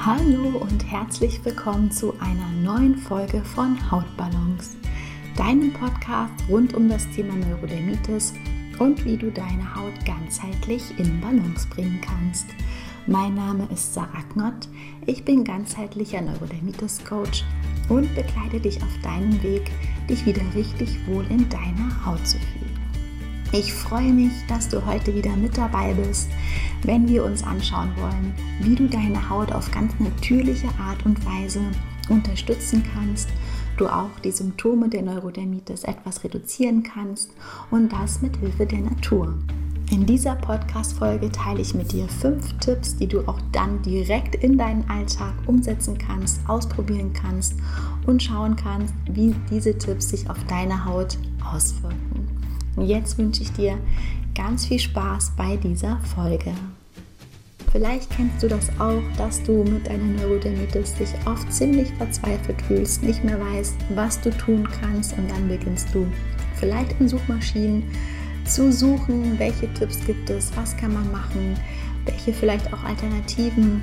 Hallo und herzlich willkommen zu einer neuen Folge von Hautbalance, deinem Podcast rund um das Thema Neurodermitis und wie du deine Haut ganzheitlich in Balance bringen kannst. Mein Name ist Sarah Knott, ich bin ganzheitlicher Neurodermitis-Coach und begleite dich auf deinem Weg, dich wieder richtig wohl in deiner Haut zu fühlen. Ich freue mich, dass du heute wieder mit dabei bist, wenn wir uns anschauen wollen, wie du deine Haut auf ganz natürliche Art und Weise unterstützen kannst, du auch die Symptome der Neurodermitis etwas reduzieren kannst und das mit Hilfe der Natur. In dieser Podcast-Folge teile ich mit dir 5 Tipps, die du auch dann direkt in deinen Alltag umsetzen kannst, ausprobieren kannst und schauen kannst, wie diese Tipps sich auf deine Haut auswirken. Und jetzt wünsche ich dir ganz viel Spaß bei dieser Folge. Vielleicht kennst du das auch, dass du mit deiner Neurodermitis dich oft ziemlich verzweifelt fühlst, nicht mehr weißt, was du tun kannst und dann beginnst du vielleicht in Suchmaschinen zu suchen, welche Tipps gibt es, was kann man machen, welche vielleicht auch alternativen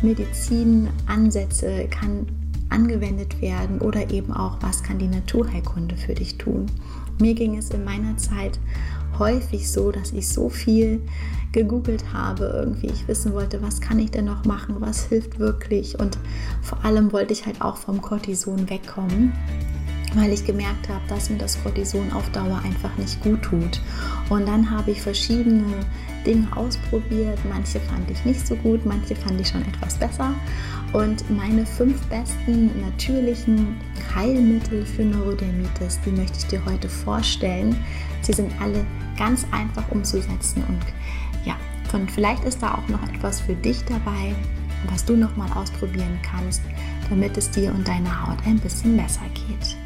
Medizinansätze kann angewendet werden oder eben auch, was kann die Naturheilkunde für dich tun. Mir ging es in meiner Zeit häufig so, dass ich so viel gegoogelt habe, irgendwie ich wissen wollte, was kann ich denn noch machen, was hilft wirklich, und vor allem wollte ich halt auch vom Cortison wegkommen, weil ich gemerkt habe, dass mir das Cortison auf Dauer einfach nicht gut tut. Und dann habe ich verschiedene Dinge ausprobiert, manche fand ich nicht so gut, manche fand ich schon etwas besser. Und meine 5 besten natürlichen Heilmittel für Neurodermitis, die möchte ich dir heute vorstellen. Sie sind alle ganz einfach umzusetzen und ja, und vielleicht ist da auch noch etwas für dich dabei, was du nochmal ausprobieren kannst, damit es dir und deiner Haut ein bisschen besser geht.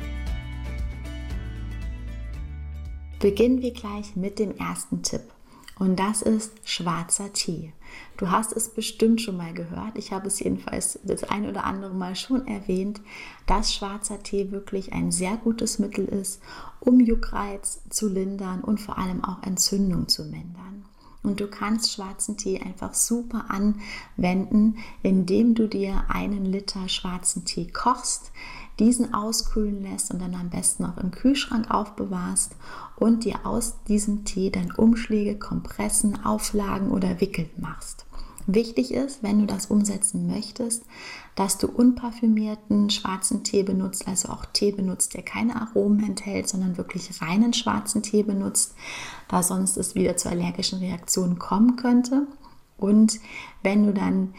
Beginnen wir gleich mit dem ersten Tipp. Und das ist schwarzer Tee. Du hast es bestimmt schon mal gehört. Ich habe es jedenfalls das ein oder andere Mal schon erwähnt, dass schwarzer Tee wirklich ein sehr gutes Mittel ist, um Juckreiz zu lindern und vor allem auch Entzündung zu mindern. Und du kannst schwarzen Tee einfach super anwenden, indem du dir 1 Liter schwarzen Tee kochst, diesen auskühlen lässt und dann am besten auch im Kühlschrank aufbewahrst und dir aus diesem Tee dann Umschläge, Kompressen, Auflagen oder Wickel machst. Wichtig ist, wenn du das umsetzen möchtest, dass du unparfümierten schwarzen Tee benutzt, also auch Tee benutzt, der keine Aromen enthält, sondern wirklich reinen schwarzen Tee benutzt, da sonst es wieder zu allergischen Reaktionen kommen könnte. Und wenn du dann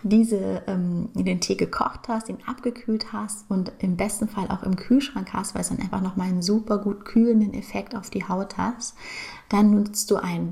den Tee gekocht hast, ihn abgekühlt hast und im besten Fall auch im Kühlschrank hast, weil es dann einfach nochmal einen super gut kühlenden Effekt auf die Haut hast, dann nutzt du ein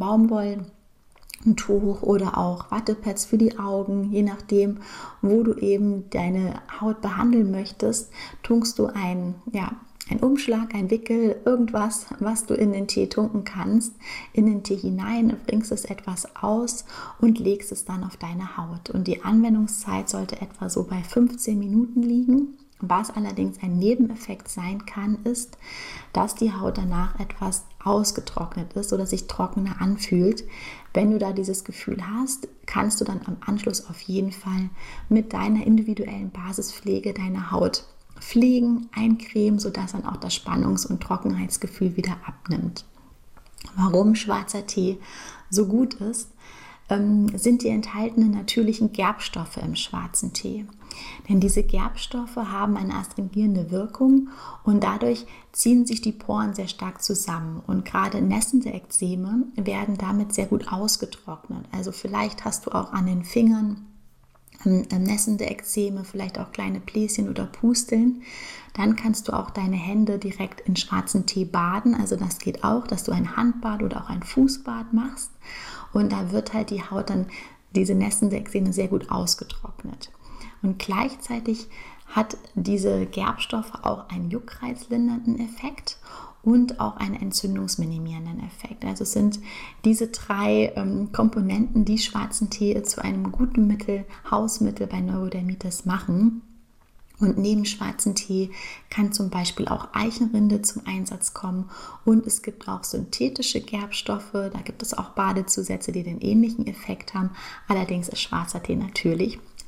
Baumwolltuch oder auch Wattepads für die Augen, je nachdem, wo du eben deine Haut behandeln möchtest, tunkst du ein Umschlag, ein Wickel, irgendwas, was du in den Tee tunken kannst, in den Tee hinein, bringst es etwas aus und legst es dann auf deine Haut. Und die Anwendungszeit sollte etwa so bei 15 Minuten liegen. Was allerdings ein Nebeneffekt sein kann, ist, dass die Haut danach etwas ausgetrocknet ist oder sich trockener anfühlt. Wenn du da dieses Gefühl hast, kannst du dann am Anschluss auf jeden Fall mit deiner individuellen Basispflege deine Haut pflegen, eincremen, sodass dann auch das Spannungs- und Trockenheitsgefühl wieder abnimmt. Warum schwarzer Tee so gut ist, sind die enthaltenen natürlichen Gerbstoffe im schwarzen Tee. Denn diese Gerbstoffe haben eine astringierende Wirkung und dadurch ziehen sich die Poren sehr stark zusammen. Und gerade nässende Ekzeme werden damit sehr gut ausgetrocknet. Also vielleicht hast du auch an den Fingern nässende Ekzeme, vielleicht auch kleine Bläschen oder Pusteln, dann kannst du auch deine Hände direkt in schwarzen Tee baden. Also das geht auch, dass du ein Handbad oder auch ein Fußbad machst und da wird halt die Haut dann, diese nässende Ekzeme, sehr gut ausgetrocknet. Und gleichzeitig hat diese Gerbstoffe auch einen juckreizlindernden Effekt und auch einen entzündungsminimierenden Effekt. Also es sind diese 3 Komponenten, die schwarzen Tee zu einem guten Mittel, Hausmittel bei Neurodermitis machen. Und neben schwarzen Tee kann zum Beispiel auch Eichenrinde zum Einsatz kommen und es gibt auch synthetische Gerbstoffe, da gibt es auch Badezusätze, die den ähnlichen Effekt haben. Allerdings ist schwarzer Tee natürlich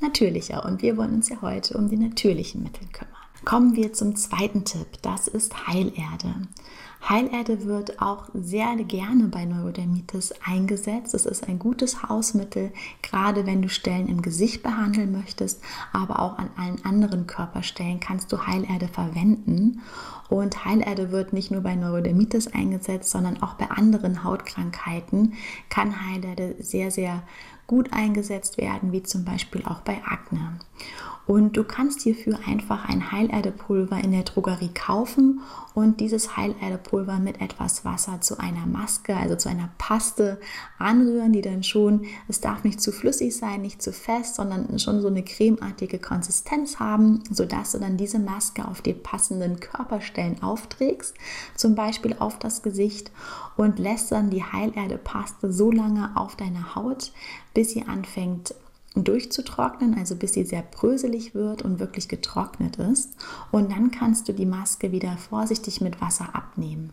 natürlicher. Und wir wollen uns ja heute um die natürlichen Mittel kümmern. Kommen wir zum zweiten Tipp, das ist Heilerde. Heilerde wird auch sehr gerne bei Neurodermitis eingesetzt. Es ist ein gutes Hausmittel, gerade wenn du Stellen im Gesicht behandeln möchtest, aber auch an allen anderen Körperstellen kannst du Heilerde verwenden. Und Heilerde wird nicht nur bei Neurodermitis eingesetzt, sondern auch bei anderen Hautkrankheiten kann Heilerde sehr, sehr gut eingesetzt werden, wie zum Beispiel auch bei Akne. Und du kannst hierfür einfach ein Heilerdepulver in der Drogerie kaufen und dieses Heilerdepulver mit etwas Wasser zu einer Maske, also zu einer Paste anrühren, die dann schon, es darf nicht zu flüssig sein, nicht zu fest, sondern schon so eine cremeartige Konsistenz haben, sodass du dann diese Maske auf die passenden Körperstellen aufträgst, zum Beispiel auf das Gesicht, und lässt dann die Heilerdepaste so lange auf deiner Haut, bis sie anfängt durchzutrocknen, also bis sie sehr bröselig wird und wirklich getrocknet ist. Und dann kannst du die Maske wieder vorsichtig mit Wasser abnehmen.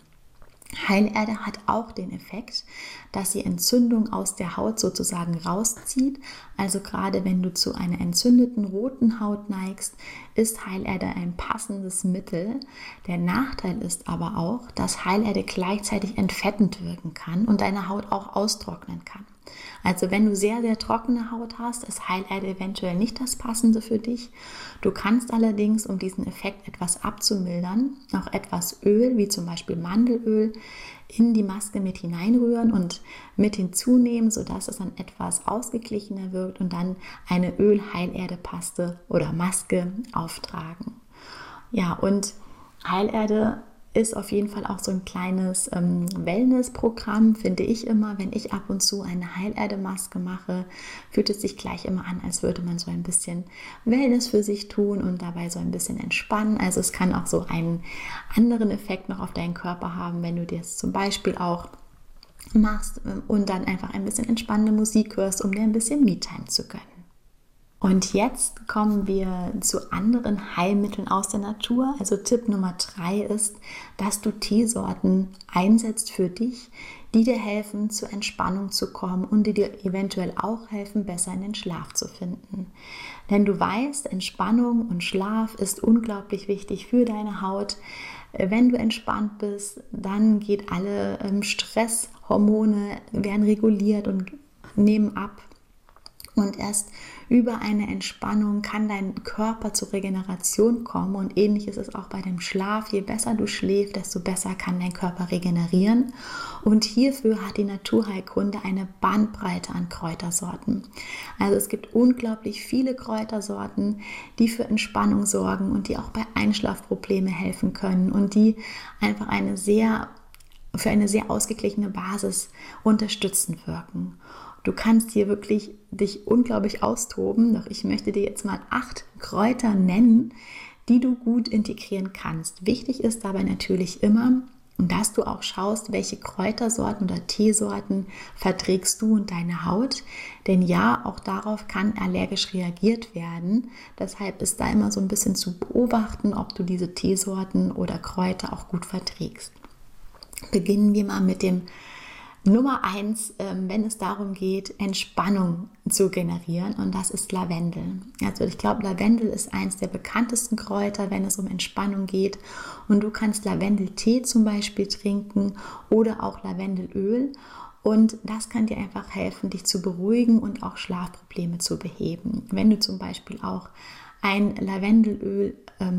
Heilerde hat auch den Effekt, dass sie Entzündung aus der Haut sozusagen rauszieht. Also gerade wenn du zu einer entzündeten roten Haut neigst, ist Heilerde ein passendes Mittel. Der Nachteil ist aber auch, dass Heilerde gleichzeitig entfettend wirken kann und deine Haut auch austrocknen kann. Also wenn du sehr, sehr trockene Haut hast, ist Heilerde eventuell nicht das Passende für dich. Du kannst allerdings, um diesen Effekt etwas abzumildern, auch etwas Öl, wie zum Beispiel Mandelöl, in die Maske mit hineinrühren und mit hinzunehmen, sodass es dann etwas ausgeglichener wirkt und dann eine Öl-Heilerdepaste oder Maske auftragen. Ja, und Heilerde ist auf jeden Fall auch so ein kleines Wellness-Programm, finde ich immer. Wenn ich ab und zu eine Heilerde-Maske mache, fühlt es sich gleich immer an, als würde man so ein bisschen Wellness für sich tun und dabei so ein bisschen entspannen. Also es kann auch so einen anderen Effekt noch auf deinen Körper haben, wenn du das zum Beispiel auch machst und dann einfach ein bisschen entspannende Musik hörst, um dir ein bisschen Me-Time zu gönnen. Und jetzt kommen wir zu anderen Heilmitteln aus der Natur. Also Tipp Nummer 3 ist, dass du Teesorten einsetzt für dich, die dir helfen, zur Entspannung zu kommen und die dir eventuell auch helfen, besser in den Schlaf zu finden. Denn du weißt, Entspannung und Schlaf ist unglaublich wichtig für deine Haut. Wenn du entspannt bist, dann geht alle Stresshormone, werden reguliert und nehmen ab. Und erst über eine Entspannung kann dein Körper zur Regeneration kommen. Und ähnlich ist es auch bei dem Schlaf. Je besser du schläfst, desto besser kann dein Körper regenerieren. Und hierfür hat die Naturheilkunde eine Bandbreite an Kräutersorten. Also es gibt unglaublich viele Kräutersorten, die für Entspannung sorgen und die auch bei Einschlafproblemen helfen können und die einfach für eine sehr ausgeglichene Basis unterstützend wirken. Du kannst hier wirklich dich unglaublich austoben, doch ich möchte dir jetzt mal 8 Kräuter nennen, die du gut integrieren kannst. Wichtig ist dabei natürlich immer, dass du auch schaust, welche Kräutersorten oder Teesorten verträgst du und deine Haut. Denn ja, auch darauf kann allergisch reagiert werden. Deshalb ist da immer so ein bisschen zu beobachten, ob du diese Teesorten oder Kräuter auch gut verträgst. Beginnen wir mal mit dem Nummer 1, wenn es darum geht, Entspannung zu generieren, und das ist Lavendel. Also ich glaube, Lavendel ist eins der bekanntesten Kräuter, wenn es um Entspannung geht, und du kannst Lavendeltee zum Beispiel trinken oder auch Lavendelöl, und das kann dir einfach helfen, dich zu beruhigen und auch Schlafprobleme zu beheben. Wenn du zum Beispiel auch ein Lavendelöl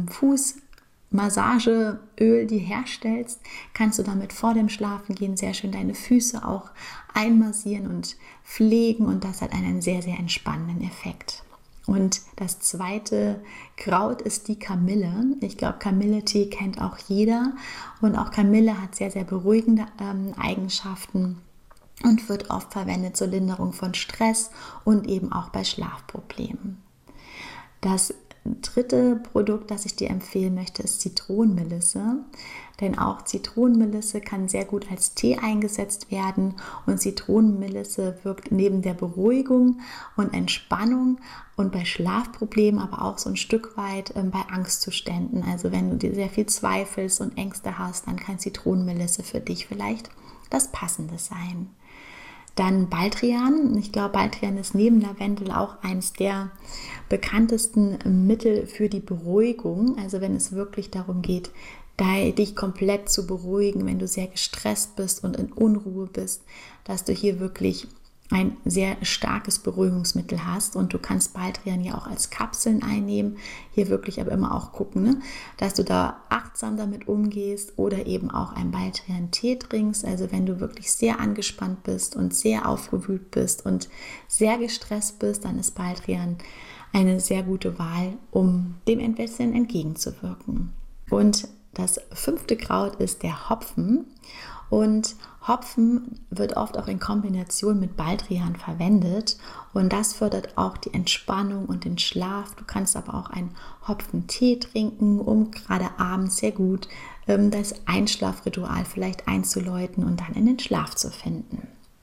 Massageöl dir herstellst, kannst du damit vor dem Schlafengehen sehr schön deine Füße auch einmassieren und pflegen, und das hat einen sehr, sehr entspannenden Effekt. Und das zweite Kraut ist die Kamille. Ich glaube, Kamilletee kennt auch jeder, und auch Kamille hat sehr, sehr beruhigende Eigenschaften und wird oft verwendet zur Linderung von Stress und eben auch bei Schlafproblemen. Das dritte Produkt, das ich dir empfehlen möchte, ist Zitronenmelisse. Denn auch Zitronenmelisse kann sehr gut als Tee eingesetzt werden, und Zitronenmelisse wirkt neben der Beruhigung und Entspannung und bei Schlafproblemen aber auch so ein Stück weit bei Angstzuständen. Also wenn du dir sehr viel zweifelst und Ängste hast, dann kann Zitronenmelisse für dich vielleicht das Passende sein. Dann Baldrian. Ich glaube, Baldrian ist neben Lavendel auch eins der bekanntesten Mittel für die Beruhigung. Also wenn es wirklich darum geht, dich komplett zu beruhigen, wenn du sehr gestresst bist und in Unruhe bist, dass du hier wirklich ein sehr starkes Beruhigungsmittel hast, und du kannst Baldrian ja auch als Kapseln einnehmen. Hier wirklich aber immer auch gucken, ne, dass du da achtsam damit umgehst, oder eben auch einen Baldrian-Tee trinkst. Also wenn du wirklich sehr angespannt bist und sehr aufgewühlt bist und sehr gestresst bist, dann ist Baldrian eine sehr gute Wahl, um dem ein bisschen entgegenzuwirken. Und das 5. Kraut ist der Hopfen. Und Hopfen wird oft auch in Kombination mit Baldrian verwendet, und das fördert auch die Entspannung und den Schlaf. Du kannst aber auch einen Hopfentee trinken, um gerade abends sehr gut das Einschlafritual vielleicht einzuläuten und dann in den Schlaf zu finden.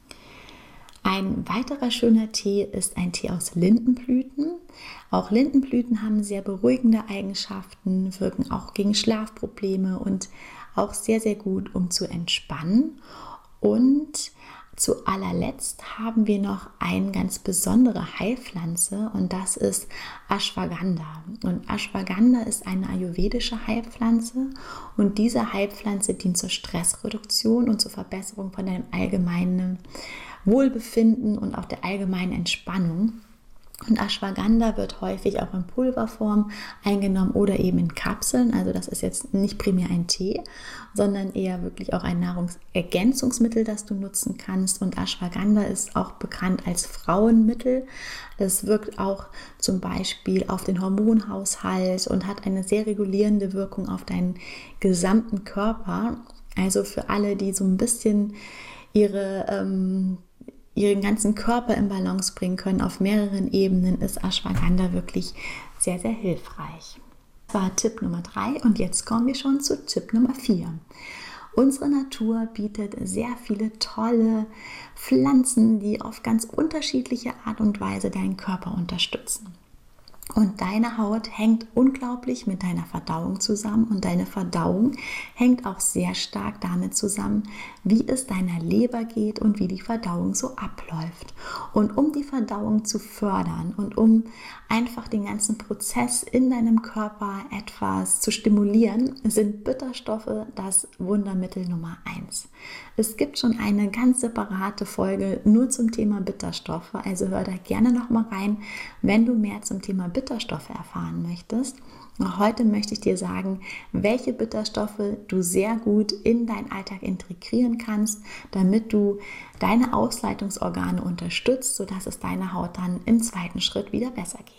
Ein weiterer schöner Tee ist ein Tee aus Lindenblüten. Auch Lindenblüten haben sehr beruhigende Eigenschaften, wirken auch gegen Schlafprobleme und auch sehr, sehr gut, um zu entspannen. Und zu allerletzt haben wir noch eine ganz besondere Heilpflanze, und das ist Ashwagandha. Und Ashwagandha ist eine ayurvedische Heilpflanze, und diese Heilpflanze dient zur Stressreduktion und zur Verbesserung von deinem allgemeinen Wohlbefinden und auch der allgemeinen Entspannung. Und Ashwagandha wird häufig auch in Pulverform eingenommen oder eben in Kapseln. Also das ist jetzt nicht primär ein Tee, sondern eher wirklich auch ein Nahrungsergänzungsmittel, das du nutzen kannst. Und Ashwagandha ist auch bekannt als Frauenmittel. Es wirkt auch zum Beispiel auf den Hormonhaushalt und hat eine sehr regulierende Wirkung auf deinen gesamten Körper. Also für alle, die so ein bisschen ihren ganzen Körper in Balance bringen können auf mehreren Ebenen, ist Ashwagandha wirklich sehr, sehr hilfreich. Das war Tipp Nummer 3, und jetzt kommen wir schon zu Tipp Nummer 4. Unsere Natur bietet sehr viele tolle Pflanzen, die auf ganz unterschiedliche Art und Weise deinen Körper unterstützen. Und deine Haut hängt unglaublich mit deiner Verdauung zusammen, und deine Verdauung hängt auch sehr stark damit zusammen, wie es deiner Leber geht und wie die Verdauung so abläuft. Und um die Verdauung zu fördern und um einfach den ganzen Prozess in deinem Körper etwas zu stimulieren, sind Bitterstoffe das Wundermittel Nummer 1. Es gibt schon eine ganz separate Folge nur zum Thema Bitterstoffe, also hör da gerne noch mal rein, wenn du mehr zum Thema Bitterstoffe erfahren möchtest. Heute möchte ich dir sagen, welche Bitterstoffe du sehr gut in deinen Alltag integrieren kannst, damit du deine Ausleitungsorgane unterstützt, sodass es deiner Haut dann im zweiten Schritt wieder besser geht.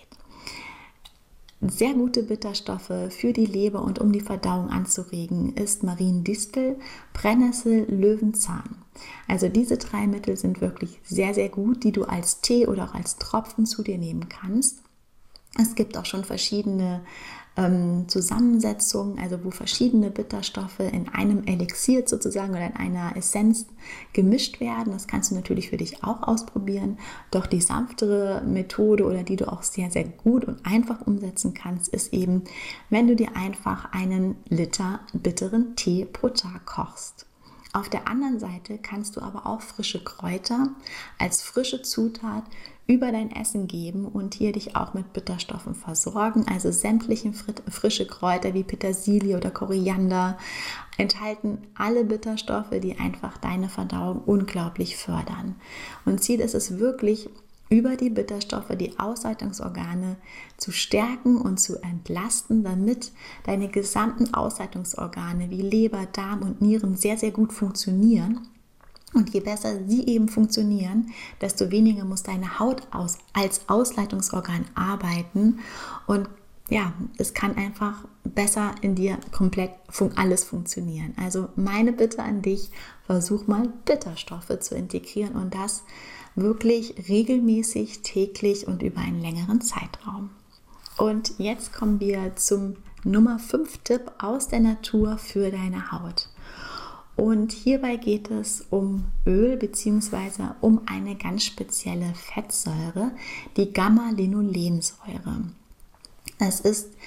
Sehr gute Bitterstoffe für die Leber und um die Verdauung anzuregen ist Mariendistel, Brennnessel, Löwenzahn. Also diese 3 Mittel sind wirklich sehr, sehr gut, die du als Tee oder auch als Tropfen zu dir nehmen kannst. Es gibt auch schon verschiedene Zusammensetzungen, also wo verschiedene Bitterstoffe in einem Elixier sozusagen oder in einer Essenz gemischt werden. Das kannst du natürlich für dich auch ausprobieren. Doch die sanftere Methode, oder die du auch sehr, sehr gut und einfach umsetzen kannst, ist eben, wenn du dir einfach einen Liter bitteren Tee pro Tag kochst. Auf der anderen Seite kannst du aber auch frische Kräuter als frische Zutat über dein Essen geben und hier dich auch mit Bitterstoffen versorgen. Also sämtliche frische Kräuter wie Petersilie oder Koriander enthalten alle Bitterstoffe, die einfach deine Verdauung unglaublich fördern. Und Ziel ist es wirklich, über die Bitterstoffe die Ausleitungsorgane zu stärken und zu entlasten, damit deine gesamten Ausleitungsorgane wie Leber, Darm und Nieren sehr, sehr gut funktionieren. Und je besser sie eben funktionieren, desto weniger muss deine Haut als Ausleitungsorgan arbeiten. Und ja, es kann einfach besser in dir komplett alles funktionieren. Also meine Bitte an dich, versuch mal Bitterstoffe zu integrieren, und das wirklich regelmäßig, täglich und über einen längeren Zeitraum. Und jetzt kommen wir zum Nummer 5 Tipp aus der Natur für deine Haut. Und hierbei geht es um Öl bzw. um eine ganz spezielle Fettsäure, die Gamma-Linolensäure. Es ist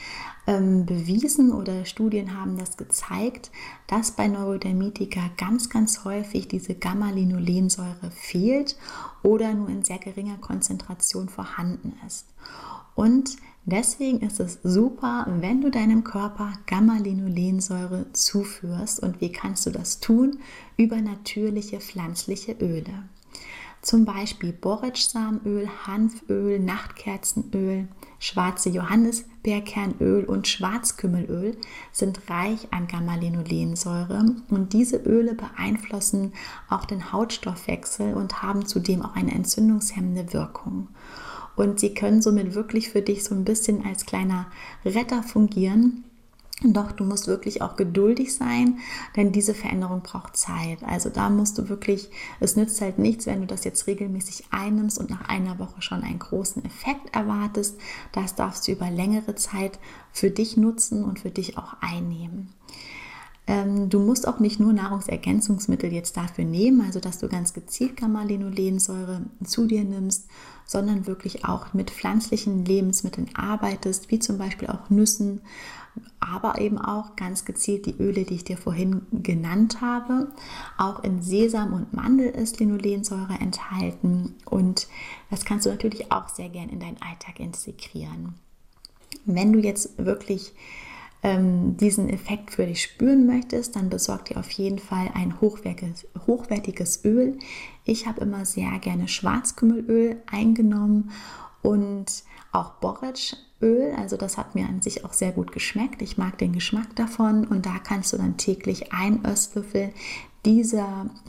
bewiesen oder Studien haben das gezeigt, dass bei Neurodermitika ganz, ganz häufig diese Gamma-Linolensäure fehlt oder nur in sehr geringer Konzentration vorhanden ist. Und deswegen ist es super, wenn du deinem Körper Gamma-Linolensäure zuführst. Und wie kannst du das tun? Über natürliche pflanzliche Öle. Zum Beispiel Borretschsamenöl, Hanföl, Nachtkerzenöl, schwarze Johannisbeerkernöl und Schwarzkümmelöl sind reich an Gamma-Linolensäure und diese Öle beeinflussen auch den Hautstoffwechsel und haben zudem auch eine entzündungshemmende Wirkung. Und sie können somit wirklich für dich so ein bisschen als kleiner Retter fungieren. Doch du musst wirklich auch geduldig sein, denn diese Veränderung braucht Zeit. Also da musst du wirklich, es nützt halt nichts, wenn du das jetzt regelmäßig einnimmst und nach einer Woche schon einen großen Effekt erwartest. Das darfst du über längere Zeit für dich nutzen und für dich auch einnehmen. Du musst auch nicht nur Nahrungsergänzungsmittel jetzt dafür nehmen, also dass du ganz gezielt Gamma-Linolensäure zu dir nimmst, sondern wirklich auch mit pflanzlichen Lebensmitteln arbeitest, wie zum Beispiel auch Nüssen, aber eben auch ganz gezielt die Öle, die ich dir vorhin genannt habe. Auch in Sesam und Mandel ist Linolensäure enthalten und das kannst du natürlich auch sehr gern in deinen Alltag integrieren. Wenn du jetzt wirklich diesen Effekt für dich spüren möchtest, dann besorg dir auf jeden Fall ein hochwertiges Öl. Ich habe immer sehr gerne Schwarzkümmelöl eingenommen und auch Borretschöl, also das hat mir an sich auch sehr gut geschmeckt. Ich mag den Geschmack davon und da kannst du dann täglich einen Esslöffel dieses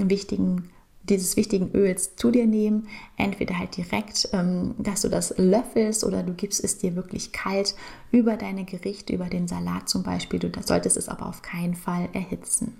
wichtigen Öls zu dir nehmen. Entweder halt direkt, dass du das löffelst oder du gibst es dir wirklich kalt über deine Gerichte, über den Salat zum Beispiel. Du solltest es aber auf keinen Fall erhitzen.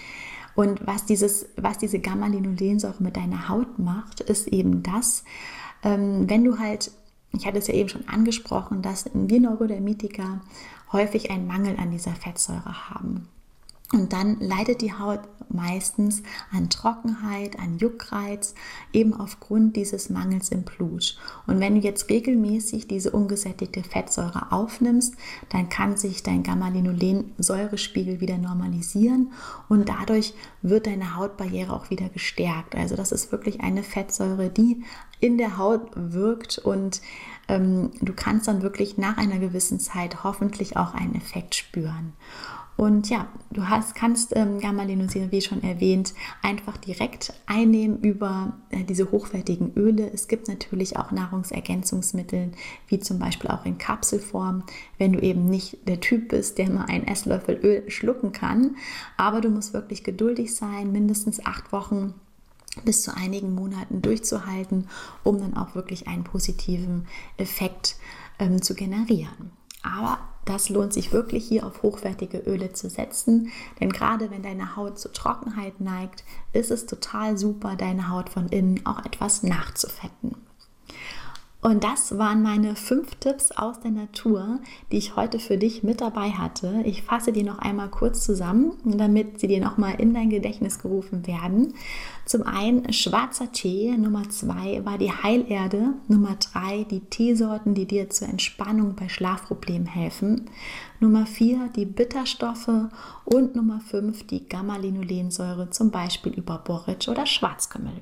Und was diese Gamma-Linolensäure mit deiner Haut macht, ist eben das, wenn du halt, ich hatte es ja eben schon angesprochen, dass wir Neurodermitiker häufig einen Mangel an dieser Fettsäure haben. Und dann leidet die Haut meistens an Trockenheit, an Juckreiz, eben aufgrund dieses Mangels im Blut. Und wenn du jetzt regelmäßig diese ungesättigte Fettsäure aufnimmst, dann kann sich dein Gamma-Linolensäurespiegel wieder normalisieren und dadurch wird deine Hautbarriere auch wieder gestärkt. Also das ist wirklich eine Fettsäure, die in der Haut wirkt und du kannst dann wirklich nach einer gewissen Zeit hoffentlich auch einen Effekt spüren. Und ja, kannst Gamma-Linolensäure, wie schon erwähnt, einfach direkt einnehmen über diese hochwertigen Öle. Es gibt natürlich auch Nahrungsergänzungsmittel, wie zum Beispiel auch in Kapselform, wenn du eben nicht der Typ bist, der mal einen Esslöffel Öl schlucken kann. Aber du musst wirklich geduldig sein, mindestens 8 Wochen bis zu einigen Monaten durchzuhalten, um dann auch wirklich einen positiven Effekt zu generieren. Aber das lohnt sich wirklich, hier auf hochwertige Öle zu setzen, denn gerade wenn deine Haut zur Trockenheit neigt, ist es total super, deine Haut von innen auch etwas nachzufetten. Und das waren meine 5 Tipps aus der Natur, die ich heute für dich mit dabei hatte. Ich fasse die noch einmal kurz zusammen, damit sie dir nochmal in dein Gedächtnis gerufen werden. Zum einen schwarzer Tee, Nummer 2 war die Heilerde, Nummer 3 die Teesorten, die dir zur Entspannung bei Schlafproblemen helfen, Nummer 4 die Bitterstoffe und Nummer 5 die Gamma-Linolensäure, zum Beispiel über Borretsch oder Schwarzkümmelöl.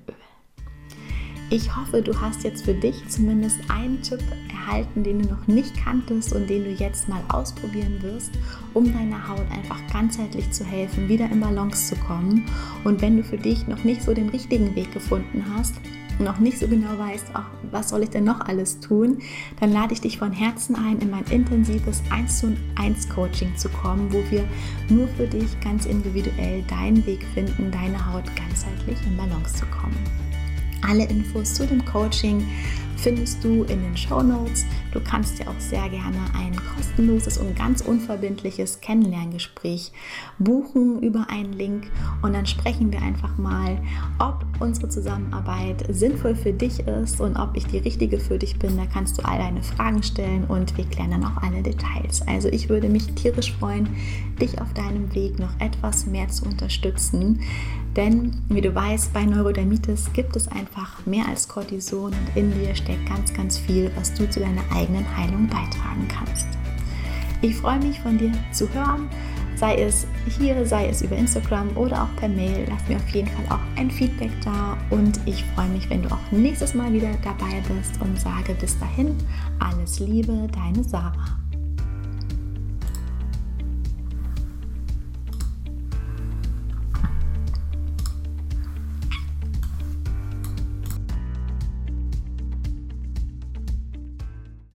Ich hoffe, du hast jetzt für dich zumindest einen Tipp erhalten, den du noch nicht kanntest und den du jetzt mal ausprobieren wirst, um deiner Haut einfach ganzheitlich zu helfen, wieder in Balance zu kommen. Und wenn du für dich noch nicht so den richtigen Weg gefunden hast und noch nicht so genau weißt, was soll ich denn noch alles tun, dann lade ich dich von Herzen ein, in mein intensives 1:1 Coaching zu kommen, wo wir nur für dich ganz individuell deinen Weg finden, deine Haut ganzheitlich in Balance zu kommen. Alle Infos zu dem Coaching findest du in den Shownotes. Du kannst dir auch sehr gerne ein kostenloses und ganz unverbindliches Kennenlerngespräch buchen über einen Link und dann sprechen wir einfach mal, ob unsere Zusammenarbeit sinnvoll für dich ist und ob ich die Richtige für dich bin. Da kannst du all deine Fragen stellen und wir klären dann auch alle Details. Also ich würde mich tierisch freuen, dich auf deinem Weg noch etwas mehr zu unterstützen. Denn, wie du weißt, bei Neurodermitis gibt es einfach mehr als Cortison und in dir steckt ganz, ganz viel, was du zu deiner eigenen Heilung beitragen kannst. Ich freue mich, von dir zu hören, sei es hier, sei es über Instagram oder auch per Mail. Lass mir auf jeden Fall auch ein Feedback da und ich freue mich, wenn du auch nächstes Mal wieder dabei bist und sage bis dahin alles Liebe, deine Sarah.